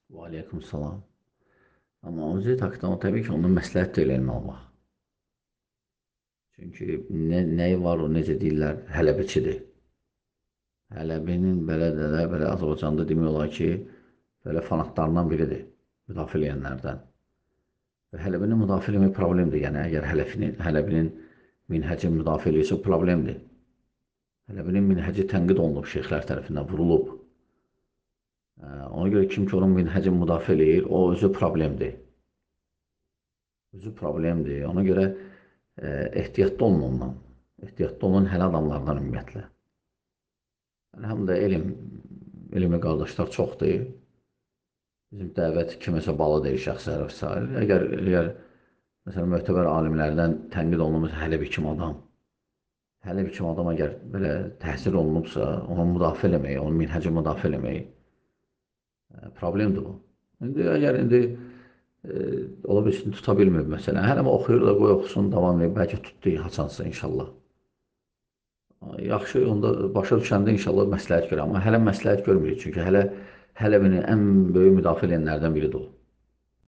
Və aleykum salam. Amma mövzuyu haqqında təbii ki, onun məsləhət deyil elmi olmaq. Çünki nəyi var, o necə deyirlər, hələbiçidir. Hələbinin belə Azərbaycanda demək olar ki, belə fanatlarından biridir, müdafiə edənlərdən. Və Hələbinin müdafiə etmək problemdir. Yəni, əgər Hələbinin minhəci müdafiə edirsə, problemdir. Hələbinin minhəci tənqid olunub, şeyxlər tərəfindən vurulub. Ona görə kim ki, onun minhəcini müdafiə edir, o özü problemdir. Özü problemdir. Ona görə ehtiyatlı olun ondan. Ehtiyatlı olun hələ adamlardan ümumiyyətlə. Yəni, həm də elmi qardaşlar çoxdur. Bizim dəvət kiməsə bağlı deyil şəxslər və s. Əgər məsələn, möhtəbər alimlərdən tənqid olunmuş hələ bir kim adam, hələ bir kim adam əgər belə təhsil olunubsa, onu müdafiə eləmək, onun minhəci müdafiə eləmək problemdir bu. İndi ola bilsin, tuta bilmir məsələn. Hələ oxuyur da, qoy oxusun, davam edib, bəlkə tutdu, haçansın inşallah. Yaxşı, onda başa düşəndə inşallah məsləhət görür. Amma hələ məsləhət görmürük, çünki hələ beni ən böyük müdafiə edənlərdən biridir o.